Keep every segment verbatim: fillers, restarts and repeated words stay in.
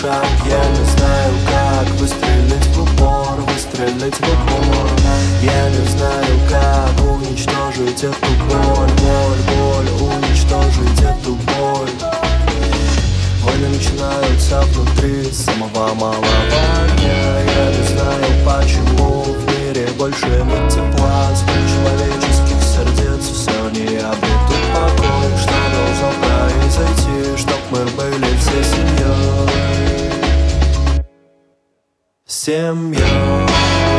шаг. Я не знаю, как выстрелить в упор, выстрелить в упор. Я не знаю, как уничтожить эту боль, боль, боль, уничтожить эту боль. Войны начинаются внутри самого малого дня. Я не знаю, почему в мире больше нет тепла. Сколько человеческих сердец все не обретут покой. Что должно произойти, чтоб мы были все семьей? Семьей.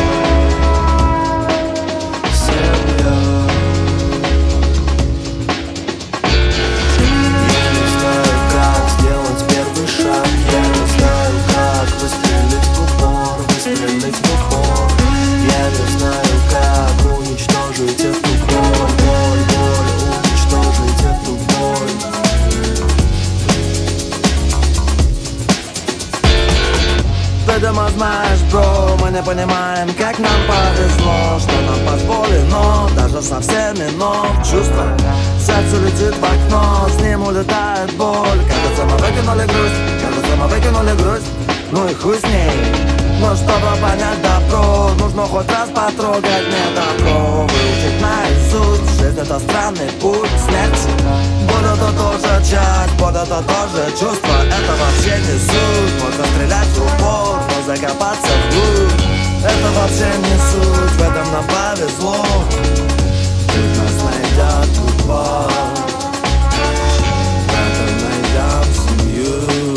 Видимо, знаешь, бро, мы не понимаем, как нам повезло, что нам позволено, даже со всеми, но чувство сердце летит в окно, с ним улетает боль. Кажется, мы выкинули грусть, кажется, мы выкинули грусть, ну и хуй с ней. Но чтобы понять добро, нужно хоть раз потрогать недобро, выучить наизусть. Жизнь — это странный путь смерти. Боль — это тоже часть, боль — это тоже чувство. Это вообще не суть. Можно стрелять в упор, но закопаться вглубь — это вообще не суть. В этом нам повезло. Тут нас найдет любовь, в этом найдем семью.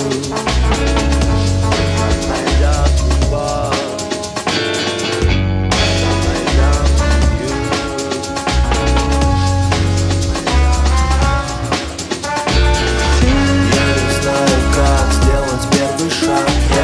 Я не знаю, как сделать первый шаг.